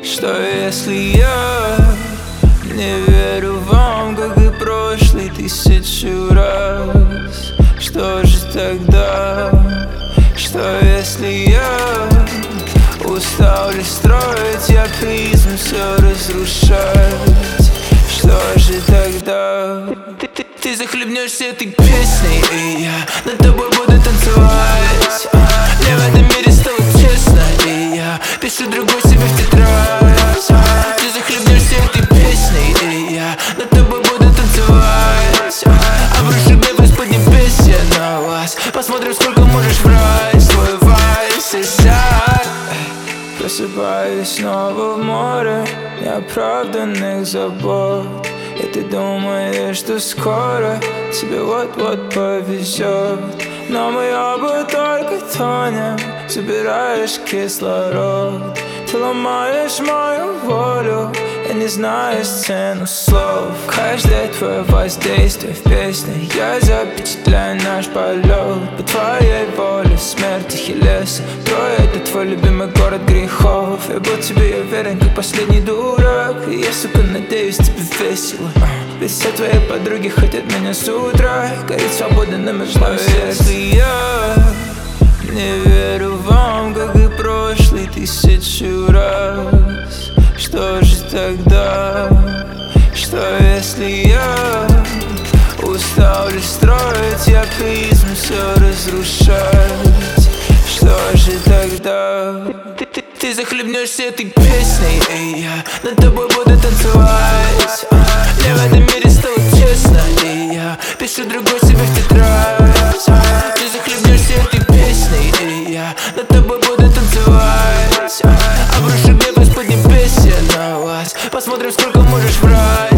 Что если я не верю вам, как и прошлый 1000 раз? Что же тогда? Что если я устал ли строить, я призван все разрушать? Что же тогда? Ты захлебнешься этой песней, и я над тобой буду танцевать. Мне в этом мире стало честно, и я пишу другой себе в тетрадь. Ты захлебнешься этой песней, и я над тобой буду танцевать. Обрушу гнев из-под небесия на вас. Посмотрим, сколько можешь врать. Твой вальс и сад. Просыпаюсь снова в море неоправданных забот. И ты думаешь, что скоро тебе вот-вот повезет. Но мы оба только тонем, собираешь кислород. Ты ломаешь мою волю и не знаешь цену слов. Каждое твое воздействие в песне я запечатляю наш полет. По твоей воле смерть Ахиллеса. Трое — это твой любимый город грехов. Я был тебе, я верен, как последний дурак. И я, сука, надеюсь, тебе весело. Ведь все твои подруги хотят меня с утра. Горит свобода на межном сердце. Если я не верю вам, как и прошлый 1000 раз, что же тогда? Что если я устал ли строить, я призван все разрушать? Что же тогда? Ты захлебнешься этой песней, и я над тобой буду танцевать. Мне в этом мире стало честно, и я пишу другой себе в тетрадь. Ты захлебнешься этой песней, и я над тобой буду танцевать. Обрушу гнев из-под небесия на вас. Посмотрим, сколько можешь врать.